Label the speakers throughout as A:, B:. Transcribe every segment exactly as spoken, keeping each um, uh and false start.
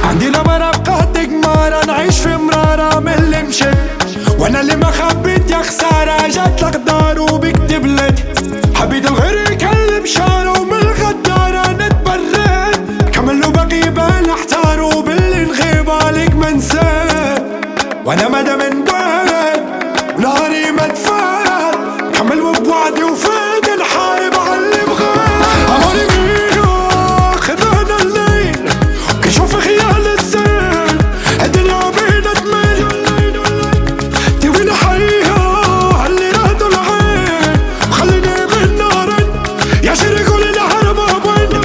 A: عندنا مرافقات قمارة نعيش في مرارة من اللي مشيت، وانا اللي ما خبيت يا خسارة جات الأقدار وبكتب لك. حبيت الغير يكلم شارة ومن الغدارة نتبرد، كمل له باقي بال احتار وباللي نغيب عليك منساه. وانا مدى من بعد ونهاري ما تفاد، كمل بوعدي وفاد الحارب على بغاه. عمري مينو خذانا الليل كنشوف خيال الزين، الدنيا بينا تميل تبين حيها اللي رادوا العين، وخليني بالنار يا شريك وللهرب وين.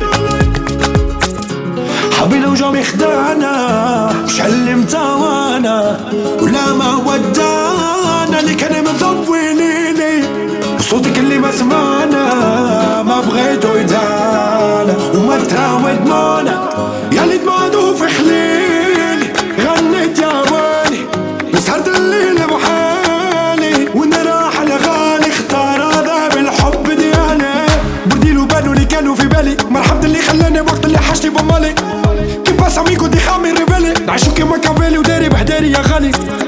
A: حبي لو جامي خدانا مش اللي متوانا ولا ما ودانا، اللي كان مضوي ليلي وصوتك اللي ما سمعنا ما بغيتو يدانا وما تراود معنا. يا اللي دمعتو في خليلي غنيت يا ويلي وسهرت الليل بحالي، وين راح الغالي اختار هذا بالحب ديالي. بديلو بانو اللي كانوا في بالي، مرحبا اللي خلاني وقت اللي حاجتي بمالي. كي باس اميكو دي خامي ريفيلي، نعيشو كيما كافيلي وداري بحداري يا غالي.